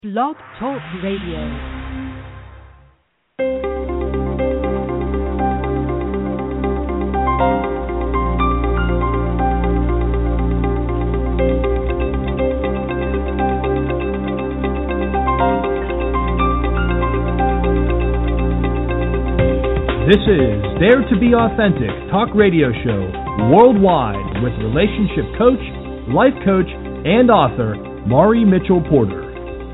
Blog Talk Radio. This is Dare to Be Authentic Talk Radio Show worldwide with relationship coach, life coach, and author Mari Mitchell Porter.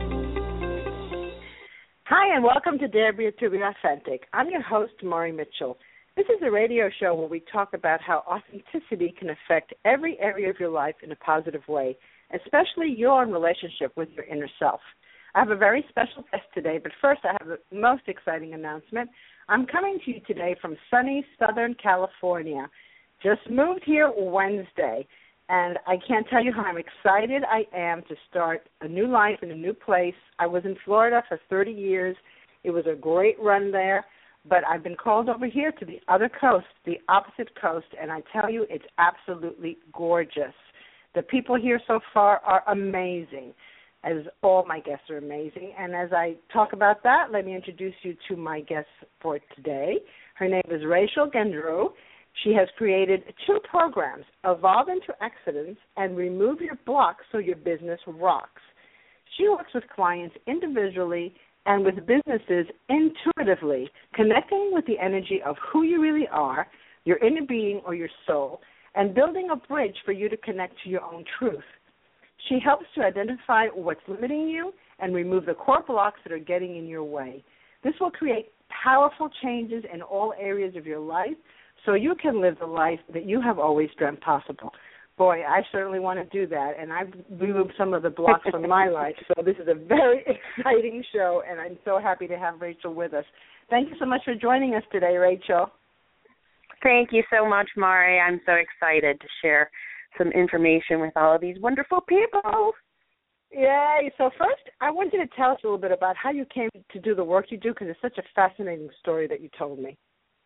Hi, and welcome to Dare to Be Authentic. I'm your host, Mari Mitchell. This is a radio show where we talk about how authenticity can affect every area of your life in a positive way, especially your own relationship with your inner self. I have a very special guest today, but first I have the most exciting announcement. I'm coming to you today from sunny Southern California. Just moved here Wednesday, and I can't tell you how I'm excited I am to start a new life in a new place. I was in Florida for 30 years. It was a great run there, but I've been called over here to the other coast, the opposite coast, and I tell you it's absolutely gorgeous. The people here so far are amazing, as all my guests are amazing. And as I talk about that, let me introduce you to my guest for today. Her name is Rachel Gendreau. She has created 2 programs, Evolve into Excellence and Remove Your Blocks So Your Business Rocks. She works with clients individually and with businesses intuitively, connecting with the energy of who you really are, your inner being or your soul, and building a bridge for you to connect to your own truth. She helps to identify what's limiting you and remove the core blocks that are getting in your way. This will create powerful changes in all areas of your life so you can live the life that you have always dreamt possible. Boy, I certainly want to do that, and I've removed some of the blocks from my life. So this is a very exciting show, and I'm so happy to have Rachel with us. Thank you so much for joining us today, Rachel. Thank you so much, Mari. I'm so excited to share some information with all of these wonderful people. Yay. So first, I want you to tell us a little bit about how you came to do the work you do, because it's such a fascinating story that you told me.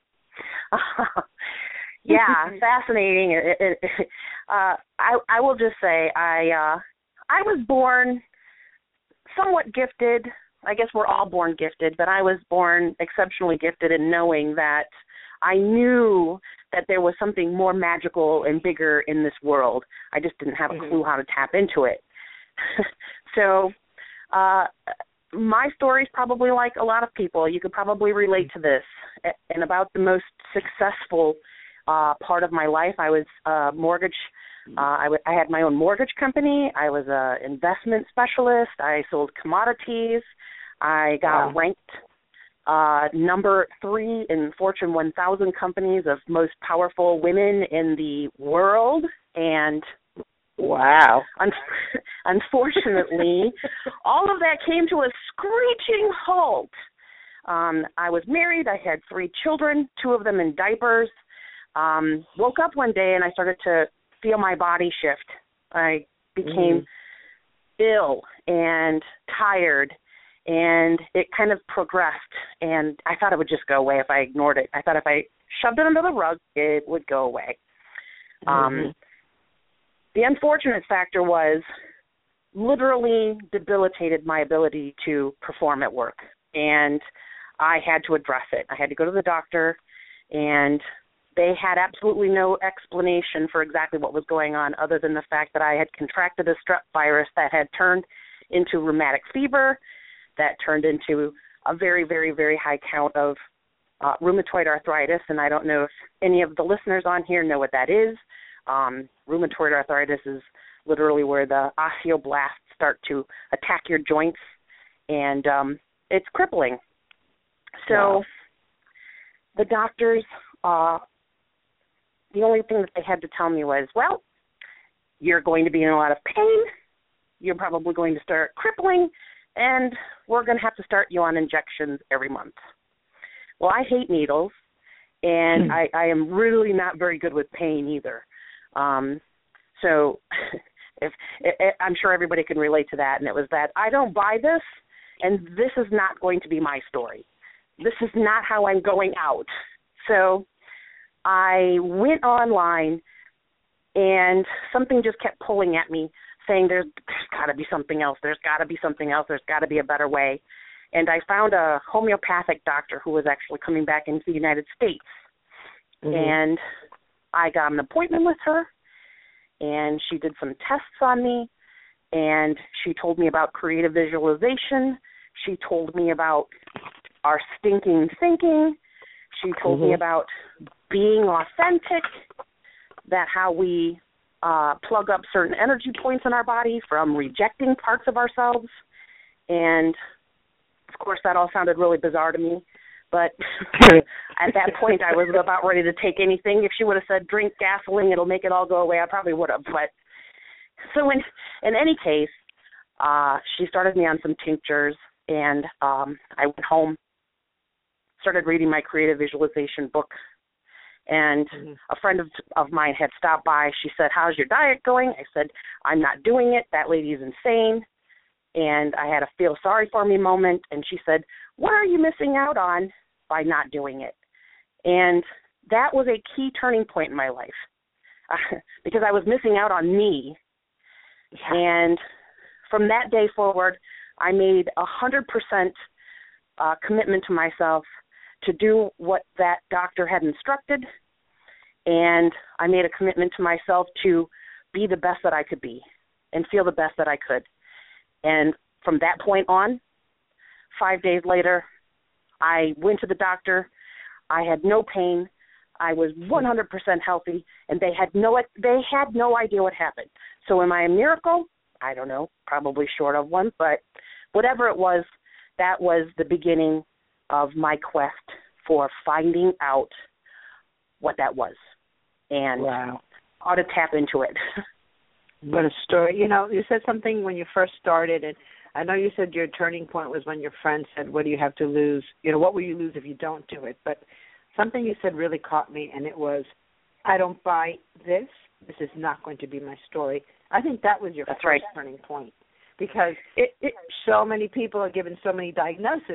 Yeah, fascinating. I will just say I was born somewhat gifted. I guess we're all born gifted, but I was born exceptionally gifted in knowing that I knew that there was something more magical and bigger in this world. I just didn't have a clue how to tap into it. So my story is probably like a lot of people. You could probably relate to this. And about the most successful part of my life, I was a mortgage. I had my own mortgage company. I was an investment specialist. I sold commodities. I got ranked number 3 in Fortune 1000 companies of most powerful women in the world. And wow. Unfortunately, all of that came to a screeching halt. I was married. I had 3 children, 2 of them in diapers. Woke up one day and I started to feel my body shift. I became ill and tired, and it kind of progressed. And I thought it would just go away if I ignored it. I thought if I shoved it under the rug, it would go away. The unfortunate factor was literally debilitated my ability to perform at work, and I had to address it. I had to go to the doctor, and they had absolutely no explanation for exactly what was going on other than the fact that I had contracted a strep virus that had turned into rheumatic fever, that turned into a very, very, very high count of rheumatoid arthritis, and I don't know if any of the listeners on here know what that is. Rheumatoid arthritis is literally where the osteoblasts start to attack your joints, and it's crippling. So the doctors, the only thing that they had to tell me was, well, you're going to be in a lot of pain, you're probably going to start crippling, and we're going to have to start you on injections every month. Well, I hate needles, and I am really not very good with pain either. So I'm sure everybody can relate to that, and it was that I don't buy this, and this is not going to be my story. This is not how I'm going out. So I went online, and something just kept pulling at me saying there's got to be something else. There's got to be something else. There's got to be a better way. And I found a homeopathic doctor who was actually coming back into the United States. Mm-hmm. And I got an appointment with her, and she did some tests on me, and she told me about creative visualization. She told me about our stinking thinking. She told me about being authentic, that how we plug up certain energy points in our body from rejecting parts of ourselves. And, of course, that all sounded really bizarre to me. But at that point, I was about ready to take anything. If she would have said, drink gasoline, it'll make it all go away, I probably would have. But so in any case, she started me on some tinctures, and I went home, started reading my creative visualization book. And a friend of mine had stopped by. She said, how's your diet going? I said, I'm not doing it. That lady's insane. And I had a feel sorry for me moment. And she said, what are you missing out on by not doing it? And that was a key turning point in my life because I was missing out on me. Yeah. And from that day forward, I made 100% commitment to myself to do what that doctor had instructed, and I made a commitment to myself to be the best that I could be and feel the best that I could. And from that point on, 5 days later, I went to the doctor. I had no pain. I was 100% healthy, and they had no idea what happened. So am I a miracle? I don't know, probably short of one, but whatever it was, that was the beginning of my quest for finding out what that was and how to tap into it. What a story. You know, you said something when you first started, and I know you said your turning point was when your friend said, what do you have to lose? You know, what will you lose if you don't do it? But something you said really caught me, and it was, I don't buy this. This is not going to be my story. I think that was your first turning point. Because so many people are given so many diagnoses,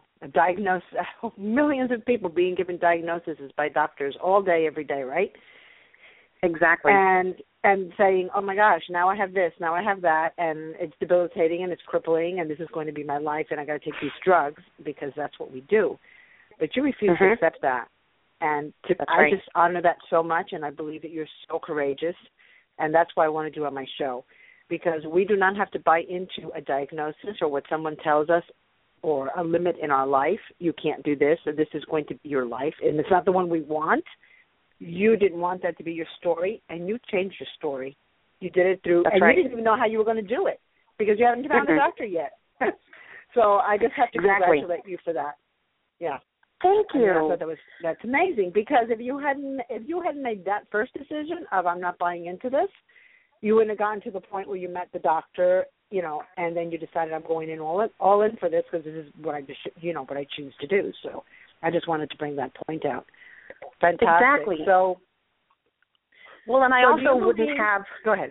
millions of people being given diagnoses by doctors all day, every day, right? Exactly. And saying, oh, my gosh, now I have this, now I have that, and it's debilitating and it's crippling, and this is going to be my life, and I got to take these drugs because that's what we do. But you refuse to accept that. And I just honor that so much, and I believe that you're so courageous, and that's why I want to do on my show. Because we do not have to buy into a diagnosis or what someone tells us or a limit in our life. You can't do this, or this is going to be your life, and it's not the one we want. You didn't want that to be your story, and you changed your story. You did it through, you didn't even know how you were going to do it because you haven't found a doctor yet. So I just have to congratulate you for that. Yeah. Thank you. I thought that's amazing because if you hadn't made that first decision of I'm not buying into this, you wouldn't have gotten to the point where you met the doctor, and then you decided I'm going in all in for this because this is what I just, what I choose to do. So I just wanted to bring that point out. Fantastic. Exactly. So, well, and I also wouldn't have. Go ahead.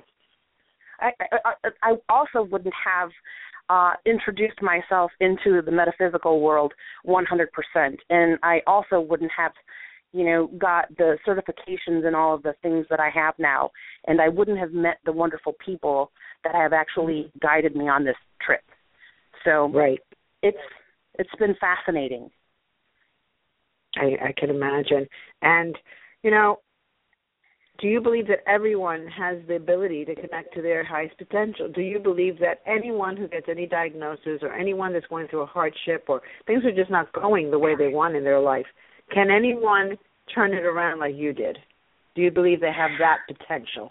I also wouldn't have introduced myself into the metaphysical world 100%, and I also wouldn't have got the certifications and all of the things that I have now, and I wouldn't have met the wonderful people that have actually guided me on this trip. So it's been fascinating. I can imagine. And, do you believe that everyone has the ability to connect to their highest potential? Do you believe that anyone who gets any diagnosis or anyone that's going through a hardship or things are just not going the way they want in their life, can anyone turn it around like you did? Do you believe they have that potential?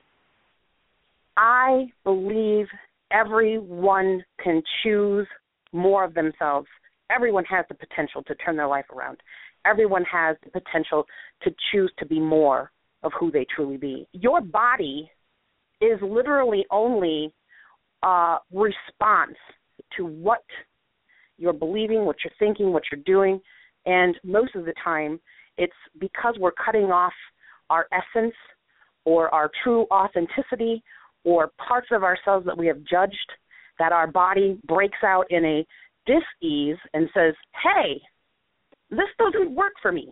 I believe everyone can choose more of themselves. Everyone has the potential to turn their life around. Everyone has the potential to choose to be more of who they truly be. Your body is literally only a response to what you're believing, what you're thinking, what you're doing, and most of the time it's because we're cutting off our essence or our true authenticity or parts of ourselves that we have judged, that our body breaks out in a dis-ease and says, hey, this doesn't work for me.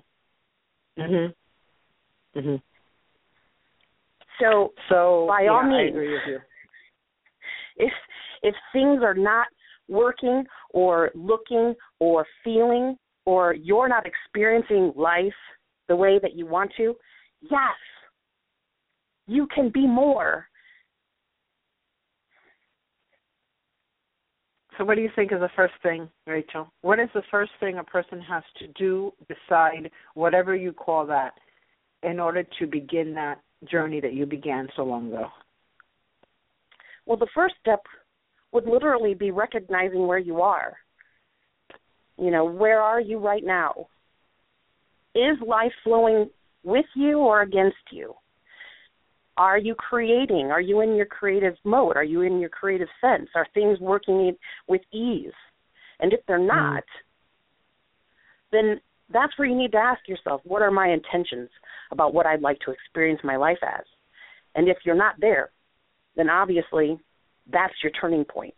So by all means, I agree with you. If things are not working or looking or feeling, or you're not experiencing life the way that you want to, yes, you can be more. So what do you think is the first thing, Rachel? What is the first thing a person has to do, decide, whatever you call that, in order to begin that journey that you began so long ago? Well, the first step would literally be recognizing where you are. You know, where are you right now? Is life flowing with you or against you? Are you creating? Are you in your creative mode? Are you in your creative sense? Are things working with ease? And if they're not, then that's where you need to ask yourself, what are my intentions about what I'd like to experience my life as? And if you're not there, then obviously that's your turning point.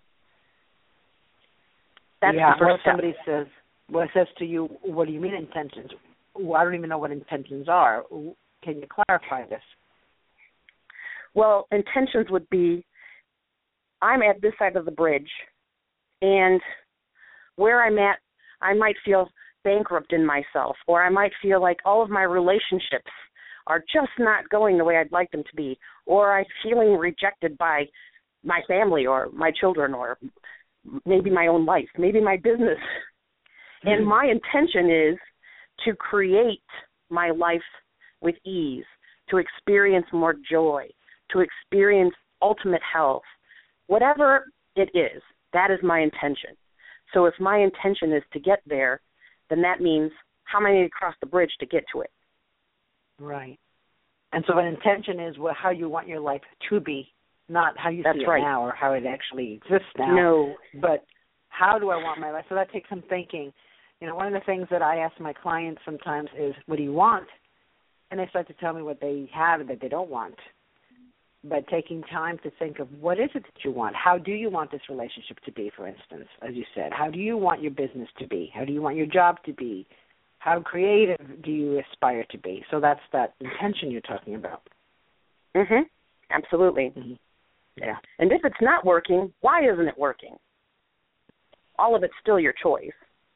That's the first step. Somebody says to you, what do you mean intentions? Well, I don't even know what intentions are. Can you clarify this? Well, intentions would be, I'm at this side of the bridge, and where I'm at, I might feel bankrupt in myself, or I might feel like all of my relationships are just not going the way I'd like them to be, or I'm feeling rejected by my family or my children or maybe my own life, maybe my business. And my intention is to create my life with ease, to experience more joy, to experience ultimate health. Whatever it is, that is my intention. So if my intention is to get there, then that means how am I going to cross the bridge to get to it? Right. And so an intention is how you want your life to be, not how you see it now or how it actually exists now. No. But how do I want my life? So that takes some thinking. You know, one of the things that I ask my clients sometimes is, what do you want? And they start to tell me what they have and that they don't want. But taking time to think of what is it that you want? How do you want this relationship to be, for instance, as you said? How do you want your business to be? How do you want your job to be? How creative do you aspire to be? So that's that intention you're talking about. Absolutely. Yeah. And if it's not working, why isn't it working? All of it's still your choice.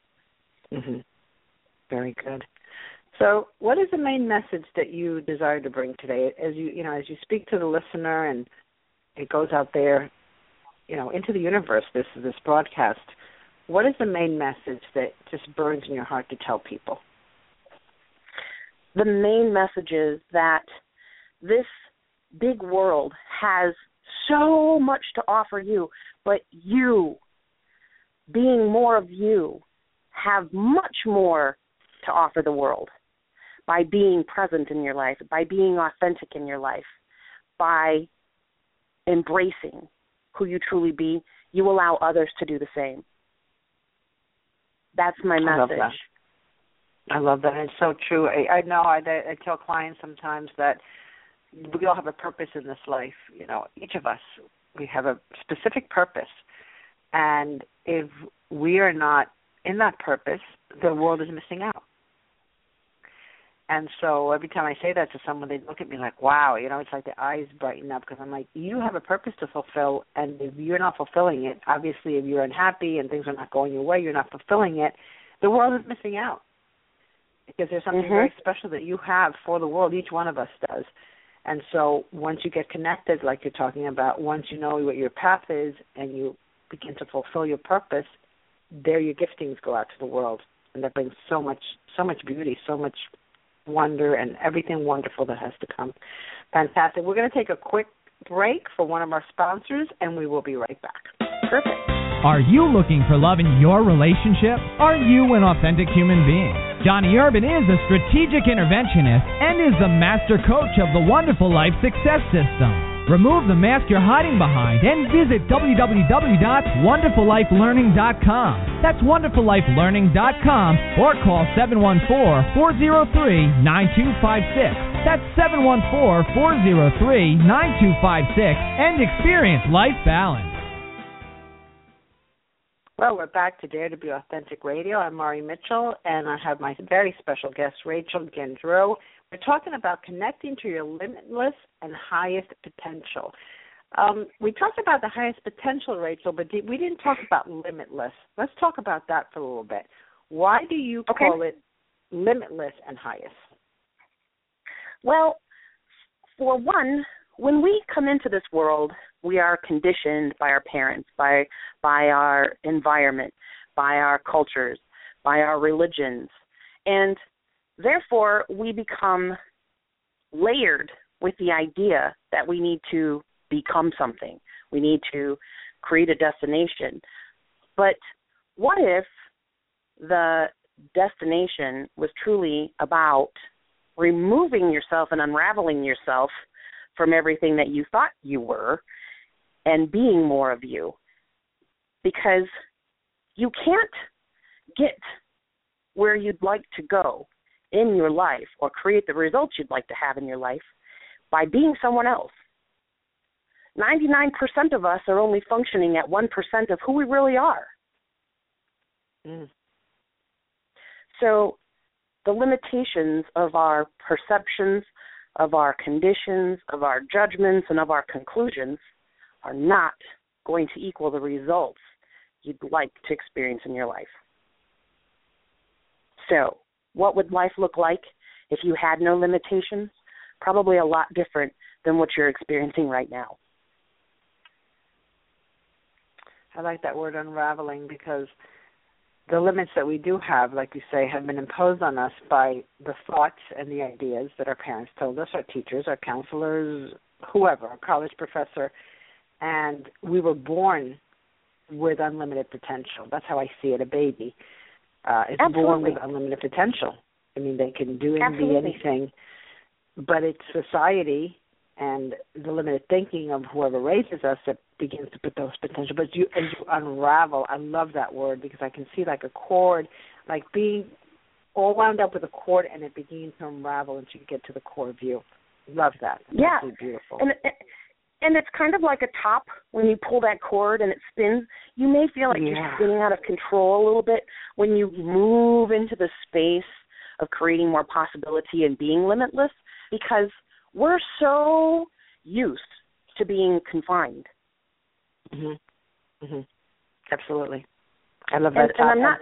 Very good. So what is the main message that you desire to bring today as you speak to the listener and it goes out there, into the universe, this broadcast? What is the main message that just burns in your heart to tell people? The main message is that this big world has so much to offer you, but you, being more of you, have much more to offer the world by being present in your life, by being authentic in your life, by embracing who you truly be. You allow others to do the same. That's my message. I love that. It's so true. I know I tell clients sometimes that we all have a purpose in this life. Each of us, we have a specific purpose. And if we are not in that purpose, the world is missing out. And so every time I say that to someone, they look at me like, wow, it's like the eyes brighten up because I'm like, you have a purpose to fulfill, and if you're not fulfilling it, obviously if you're unhappy and things are not going your way, you're not fulfilling it, the world is missing out because there's something very special that you have for the world. Each one of us does. And so once you get connected, like you're talking about, once you know what your path is and you begin to fulfill your purpose, there your giftings go out to the world, and that brings so much beauty, so much wonder, and everything wonderful that has to come. Fantastic. We're going to take a quick break for one of our sponsors, and we will be right back. Perfect. Are you looking for love in your relationship? Are you an authentic human being? Johnny Urban is a strategic interventionist and is the master coach of the Wonderful Life Success System. Remove the mask you're hiding behind and visit www.wonderfulLifeLearning.com. That's wonderfulLifeLearning.com or call 714-403-9256. That's 714-403-9256 and experience life balance. Well, we're back to Dare to Be Authentic Radio. I'm Mari Mitchell, and I have my very special guest, Rachel Gendreau. We're talking about connecting to your limitless and highest potential. We talked about the highest potential, Rachel, but we didn't talk about limitless. Let's talk about that for a little bit. Why do you call it limitless and highest? Well, for one, when we come into this world, we are conditioned by our parents, by our environment, by our cultures, by our religions, and therefore we become layered with the idea that we need to become something. We need to create a destination. But what if the destination was truly about removing yourself and unraveling yourself from everything that you thought you were and being more of you? Because you can't get where you'd like to go in your life or create the results you'd like to have in your life by being someone else. 99% of us are only functioning at 1% of who we really are. So the limitations of our perceptions, of our conditions, of our judgments, and of our conclusions are not going to equal the results you'd like to experience in your life. So what would life look like if you had no limitations? Probably a lot different than what you're experiencing right now. I like that word unraveling, because the limits that we do have, like you say, have been imposed on us by the thoughts and the ideas that our parents told us, our teachers, our counselors, whoever, our college professor, and we were born with unlimited potential. That's how I see it. A baby is born with unlimited potential. I mean, they can do and be anything, but it's society and the limited thinking of whoever raises us that begins to put those potential. But as you unravel, I love that word, because I can see like a cord, like being all wound up with a cord, and it begins to unravel until you get to the core view. Love that. Yeah. Absolutely beautiful. And it's kind of like a top when you pull that cord and it spins. You may feel like you're spinning out of control a little bit when you move into the space of creating more possibility and being limitless, because we're so used to being confined. Absolutely. I love that. And I'm not,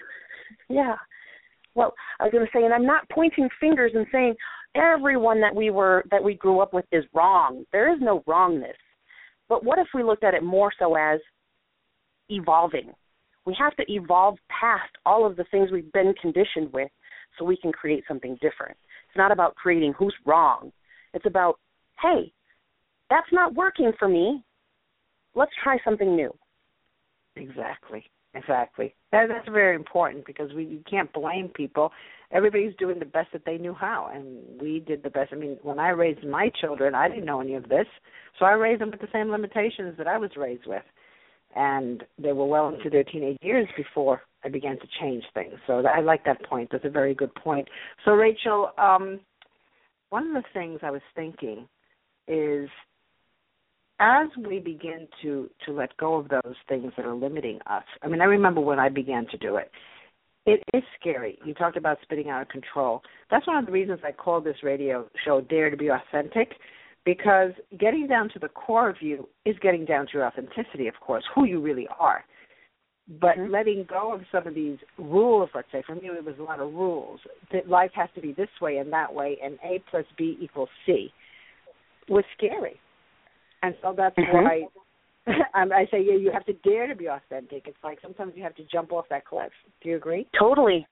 well, I was going to say, and I'm not pointing fingers and saying everyone that we grew up with is wrong. There is no wrongness. But what if we looked at it more so as evolving? We have to evolve past all of the things we've been conditioned with so we can create something different. It's not about creating who's wrong. It's about, hey, that's not working for me. Let's try something new. Exactly. That's very important, because you can't blame people. Everybody's doing the best that they knew how, and we did the best. I mean, when I raised my children, I didn't know any of this, so I raised them with the same limitations that I was raised with, and they were well into their teenage years before I began to change things. So I like that point. That's a very good point. So, Rachel, one of the things I was thinking is, as we begin to let go of those things that are limiting us, I mean, I remember when I began to do it. It is scary. You talked about spinning out of control. That's one of the reasons I call this radio show Dare to Be Authentic, because getting down to the core of you is getting down to your authenticity, of course, who you really are. But letting go of some of these rules, let's say, for me it was a lot of rules, that life has to be this way and that way, and A plus B equals C, was scary. And so that's why I say you have to dare to be authentic. It's like sometimes you have to jump off that cliff. Do you agree? Totally.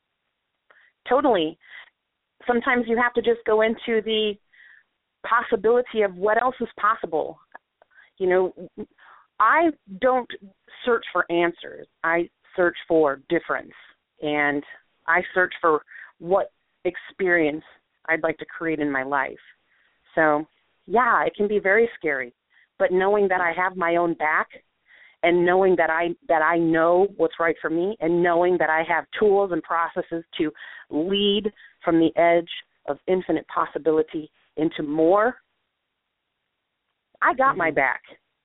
Sometimes you have to just go into the possibility of what else is possible. You know, I don't search for answers. I search for difference, and I search for what experience I'd like to create in my life. So, yeah, it can be very scary, but knowing that I have my own back, and knowing that I know what's right for me, and knowing that I have tools and processes to lead from the edge of infinite possibility into more, I got my back.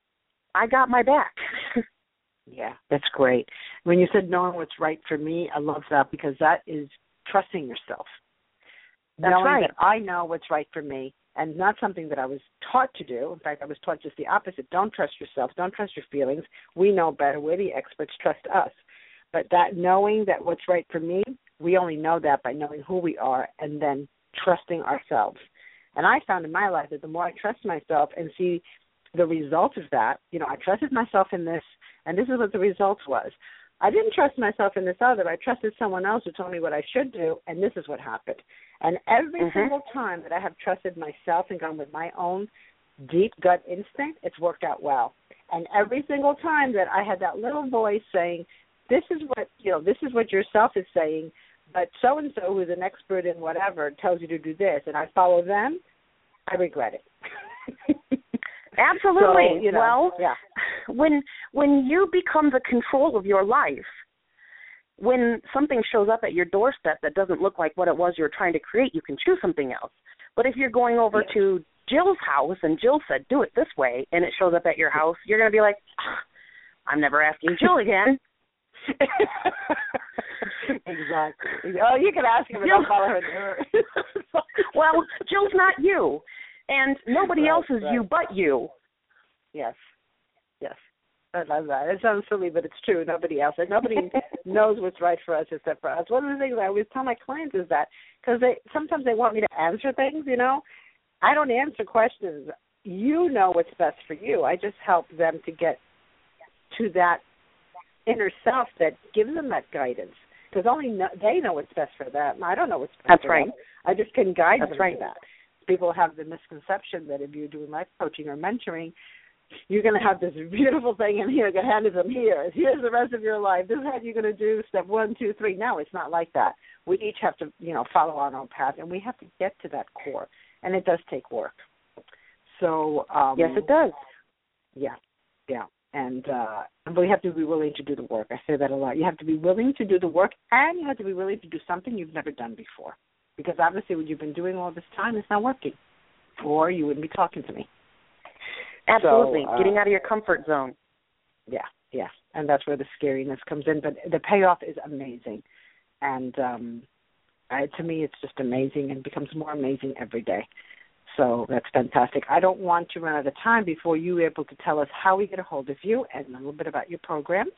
Yeah, that's great. When you said knowing what's right for me, I love that, because that is trusting yourself. That's knowing right. that I know what's right for me, and not something that I was taught to do. In fact, I was taught just the opposite. Don't trust yourself. Don't trust your feelings. We know better. We're the experts. Trust us. But that knowing that what's right for me, we only know that by knowing who we are and then trusting ourselves. And I found in my life that the more I trust myself and see the result of that, I trusted myself in this, and this is what the result was. I didn't trust myself in this other. I trusted someone else who told me what I should do, and this is what happened. And every single time that I have trusted myself and gone with my own deep gut instinct, it's worked out well. And every single time that I had that little voice saying, this is what yourself is saying, but so-and-so who's an expert in whatever tells you to do this, and I follow them, I regret it. Absolutely. So, well, yeah. when you become the control of your life, when something shows up at your doorstep that doesn't look like what it was you're trying to create, you can choose something else. But if you're going over to Jill's house and Jill said, do it this way, and it shows up at your house, you're going to be like, I'm never asking Jill again. Exactly. Oh, you can ask him, but don't follow her. Well, Jill's not you, and nobody else is you but you. Yes. I love that. It sounds silly, but it's true. Nobody else. And nobody knows what's right for us except for us. One of the things I always tell my clients is that, because sometimes they want me to answer things, I don't answer questions. You know what's best for you. I just help them to get to that inner self that gives them that guidance, because they know what's best for them. I don't know what's best for them. I just can guide them to that. People have the misconception that if you're doing life coaching or mentoring, you're going to have this beautiful thing in here, hand it to them here. Here's the rest of your life. This is how you're going to do step 1, 2, 3. No, it's not like that. We each have to, follow our own path, and we have to get to that core, and it does take work. So yes, it does. Yeah. And we have to be willing to do the work. I say that a lot. You have to be willing to do the work, and you have to be willing to do something you've never done before, because obviously what you've been doing all this time is not working, or you wouldn't be talking to me. Absolutely. So, getting out of your comfort zone. Yeah. And that's where the scariness comes in. But the payoff is amazing. And to me, it's just amazing and becomes more amazing every day. So that's fantastic. I don't want to run out of time before you're able to tell us how we get a hold of you and a little bit about your programs.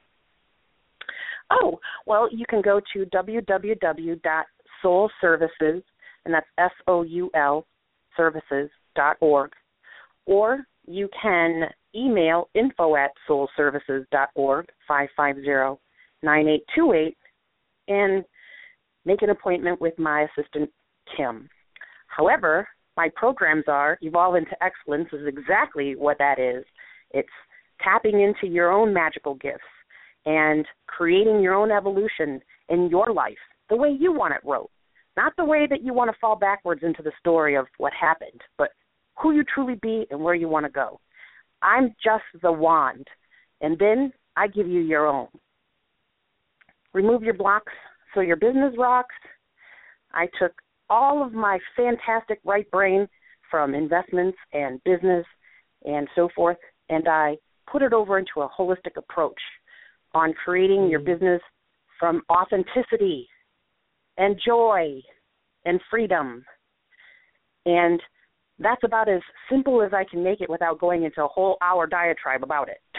Oh, well, you can go to www.soulservices, and that's SOUL, services.org, or you can email info@soulservices.org, 550-9828, and make an appointment with my assistant, Kim. However, my programs are Evolve into Excellence is exactly what that is. It's tapping into your own magical gifts and creating your own evolution in your life the way you want it wrote, not the way that you want to fall backwards into the story of what happened, but who you truly be and where you want to go. I'm just the wand, and then I give you your own. Remove your blocks so your business rocks. I took all of my fantastic right brain from investments and business and so forth, and I put it over into a holistic approach on creating your business from authenticity and joy and freedom. And that's about as simple as I can make it without going into a whole hour diatribe about it.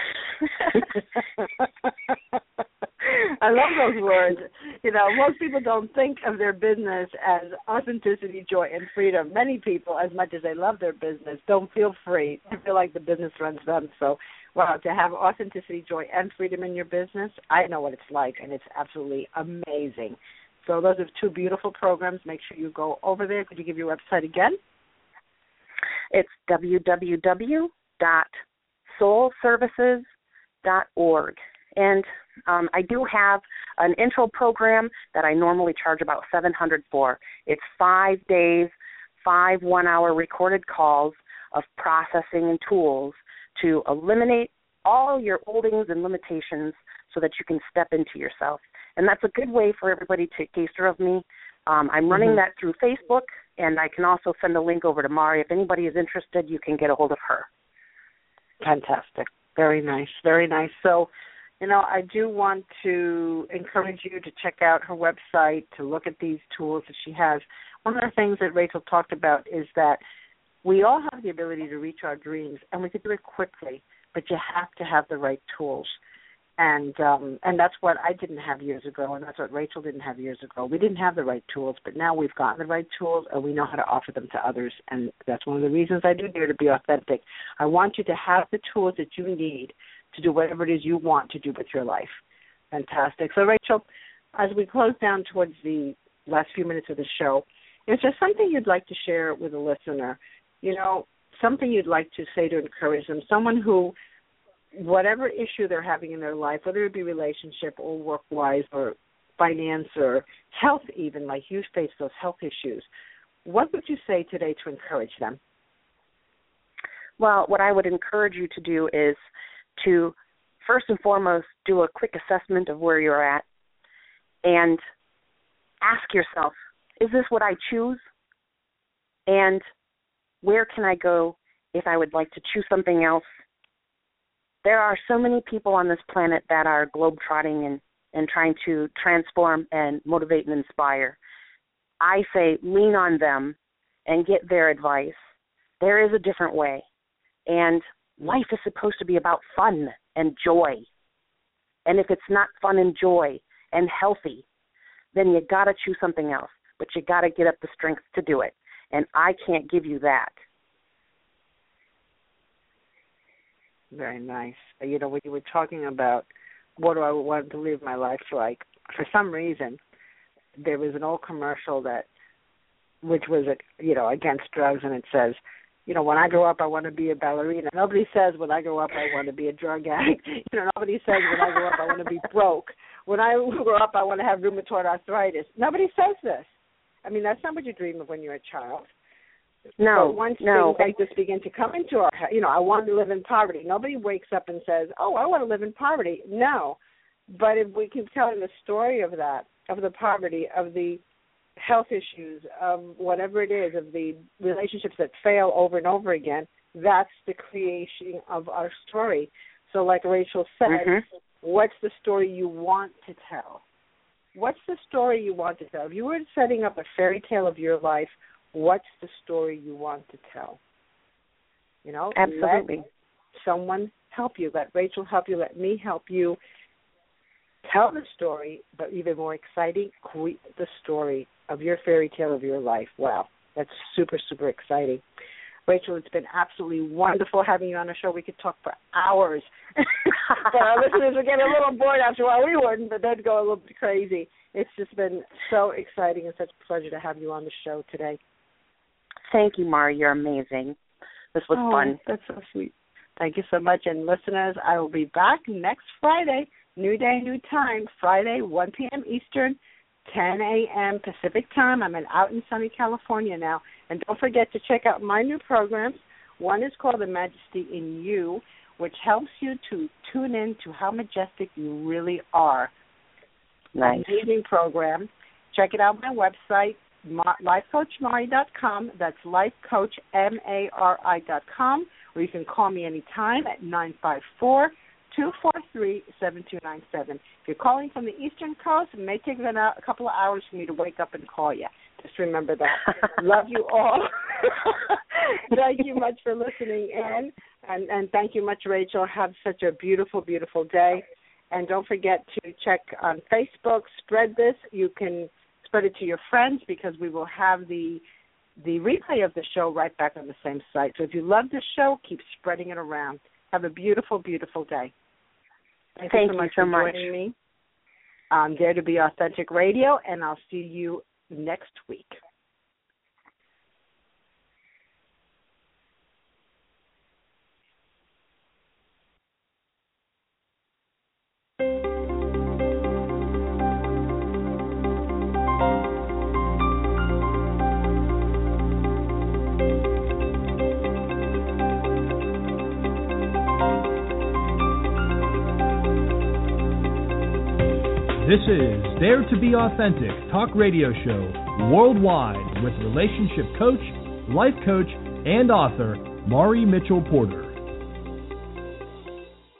I love those words. Most people don't think of their business as authenticity, joy, and freedom. Many people, as much as they love their business, don't feel free. They feel like the business runs them. So, wow, to have authenticity, joy, and freedom in your business, I know what it's like, and it's absolutely amazing. So those are two beautiful programs. Make sure you go over there. Could you give your website again? It's www.soulservices.org. And I do have an intro program that I normally charge about $700 for. It's 5 days, 5 one-hour recorded calls of processing and tools to eliminate all your holdings and limitations so that you can step into yourself. And that's a good way for everybody to take a taster of me. I'm running that through Facebook, and I can also send a link over to Mari. If anybody is interested, you can get a hold of her. Fantastic. Very nice. Very nice. So, I do want to encourage you to check out her website, to look at these tools that she has. One of the things that Rachel talked about is that We all have the ability to reach our dreams, and we can do it quickly, but you have to have the right tools. And that's what I didn't have years ago, and that's what Rachel didn't have years ago. We didn't have the right tools, but now we've gotten the right tools, and we know how to offer them to others. And that's one of the reasons I do Dare to Be Authentic. I want you to have the tools that you need to do whatever it is you want to do with your life. Fantastic. So, Rachel, as we close down towards the last few minutes of the show, is there something you'd like to share with a listener? You know, something you'd like to say to encourage them, someone who, whatever issue they're having in their life, whether it be relationship or work-wise or finance or health even, like you face those health issues, what would you say today to encourage them? Well, what I would encourage you to do is to first and foremost do a quick assessment of where you're at and ask yourself, is this what I choose? And where can I go if I would like to choose something else? There are so many people on this planet that are globetrotting and trying to transform and motivate and inspire. I say lean on them and get their advice. There is a different way. And life is supposed to be about fun and joy. And if it's not fun and joy and healthy, then you got to choose something else. But you got to get up the strength to do it. And I can't give you that. Very nice. You know, when you were talking about what do I want to live my life like, for some reason, there was an old commercial which was, against drugs, and it says, when I grow up, I want to be a ballerina. Nobody says when I grow up, I want to be a drug addict. Nobody says when I grow up, I want to be broke. When I grow up, I want to have rheumatoid arthritis. Nobody says this. I mean, that's not what you dream of when you're a child. No, but once things like this begin to come into our head, I want to live in poverty. Nobody wakes up and says, oh, I want to live in poverty. No. But if we keep telling the story of that, of the poverty, of the health issues, of whatever it is, of the relationships that fail over and over again, that's the creation of our story. So like Rachel said, what's the story you want to tell? What's the story you want to tell? If you were setting up a fairy tale of your life, what's the story you want to tell? Absolutely. Let someone help you. Let Rachel help you. Let me help you tell the story, but even more exciting, create the story of your fairy tale of your life. Wow, that's super, super exciting. Rachel, it's been absolutely wonderful having you on the show. We could talk for hours. But our listeners would get a little bored after a while. We wouldn't, but they'd go a little bit crazy. It's just been so exciting and such a pleasure to have you on the show today. Thank you, Mari. You're amazing. This was fun. That's so sweet. Thank you so much. And listeners, I will be back next Friday, new day, new time, Friday, 1 p.m. Eastern, 10 a.m. Pacific time. I'm out in sunny California now. And don't forget to check out my new programs. One is called The Majesty in You, which helps you to tune in to how majestic you really are. Nice. Amazing program. Check it out on my website, lifecoachmari.com. That's lifecoachmari.com. Or you can call me anytime at 954-243-7297. If you're calling from the Eastern Coast, it may take a couple of hours for me to wake up and call you. Just remember that. Love you all. Thank you much for listening in. And thank you much, Rachel. Have such a beautiful, beautiful day. And don't forget to check on Facebook. Spread this. You can spread it to your friends because we will have the replay of the show right back on the same site. So if you love the show, keep spreading it around. Have a beautiful, beautiful day. Thank you so much for joining me on Dare to Be Authentic Radio, and I'll see you next week. This is Dare to Be Authentic Talk Radio Show worldwide with relationship coach, life coach, and author Mari Mitchell Porter.